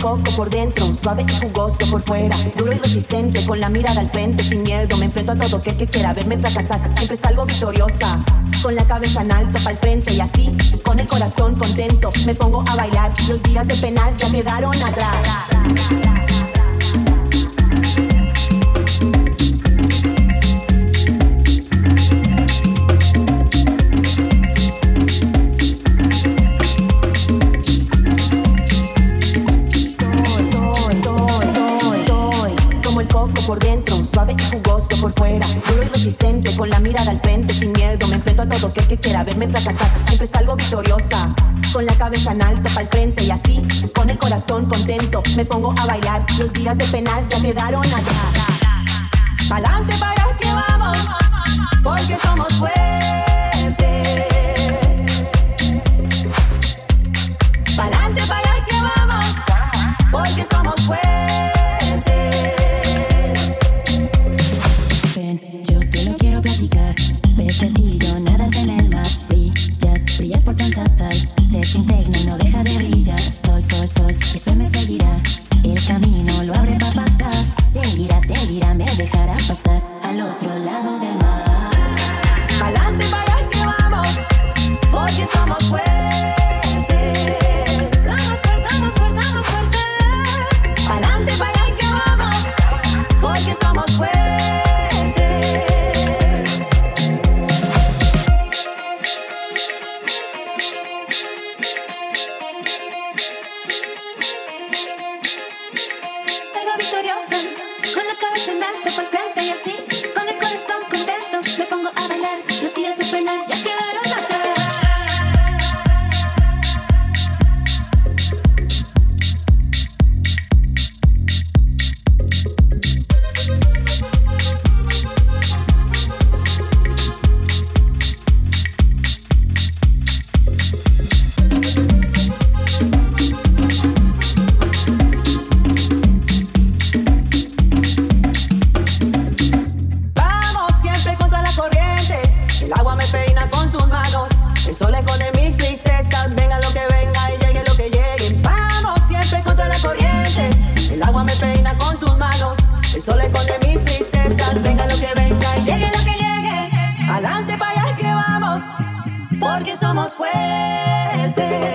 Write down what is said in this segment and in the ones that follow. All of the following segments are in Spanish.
coco por dentro, suave y jugoso por fuera, duro y resistente, con la mirada al frente, sin miedo, me enfrento a todo aquel que quiera verme fracasar. Siempre salgo victoriosa, con la cabeza en alto pa'l frente, y así, con el corazón contento, me pongo a bailar. Los días de penar ya quedaron atrás. Por dentro, suave y jugoso por fuera, duro y resistente, con la mirada al frente, sin miedo, me enfrento a todo aquel que quiera verme fracasar. Siempre salgo victoriosa, con la cabeza en alto pa'l frente, y así, con el corazón contento, me pongo a bailar. Los días de penar ya quedaron atrás. Pa'lante, para allá que vamos, porque somos fuertes. Pa'lante, para allá que vamos, porque somos fuertes. Pececillo, nadas en el mar, brillas por tanta sal. Se te impregna y no deja de brillar. Sol, sol, sol, eso me seguirá. El camino lo abre para pasar. Seguirá, me dejará pasar al otro lado del mar. Pa'lante, para allá que vamos, porque somos fuertes. Somos fuertes. Pa'lante, para allá que vamos, porque somos fuertes. Con la cabeza en alto por frente, y así, con el corazón contento, me pongo a bailar. Los días de penar ya quedaron atrás. El sol esconde mis tristezas, venga lo que venga y llegue lo que llegue. Vamos siempre contra la corriente. El agua me peina con sus manos. El sol esconde mis tristezas, venga lo que venga y llegue lo que llegue. Adelante para allá que vamos, porque somos fuertes.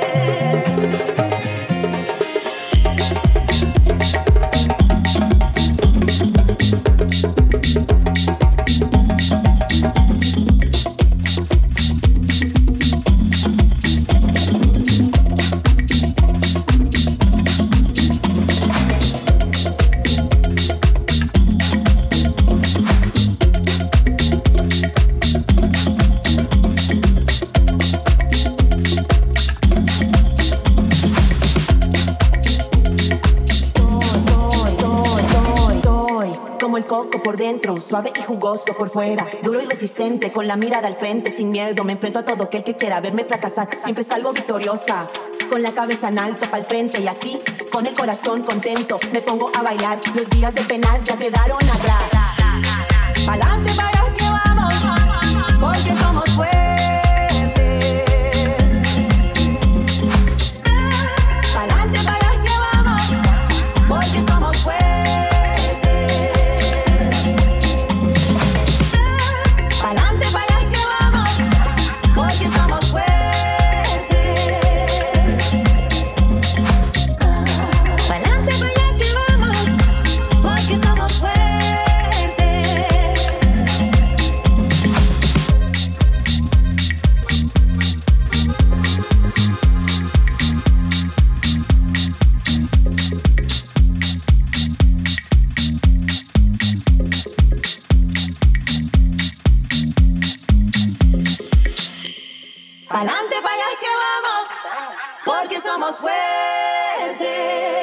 Como el coco por dentro, suave y jugoso por fuera, duro y resistente, con la mirada al frente, sin miedo, me enfrento a todo aquel que quiera verme fracasar. Siempre salgo victoriosa, con la cabeza en alto pa'l frente, y así, con el corazón contento, me pongo a bailar. Los días de penar ya quedaron atrás. Pa'lante, para allá que vamos, porque somos fuertes. Pa'lante, para allá que vamos, porque somos fuertes. Pa'lante, para allá que vamos, porque somos fuertes. Pa'lante, para allá que vamos, porque somos fuertes. Pa'lante, para allá que vamos, porque somos fuertes.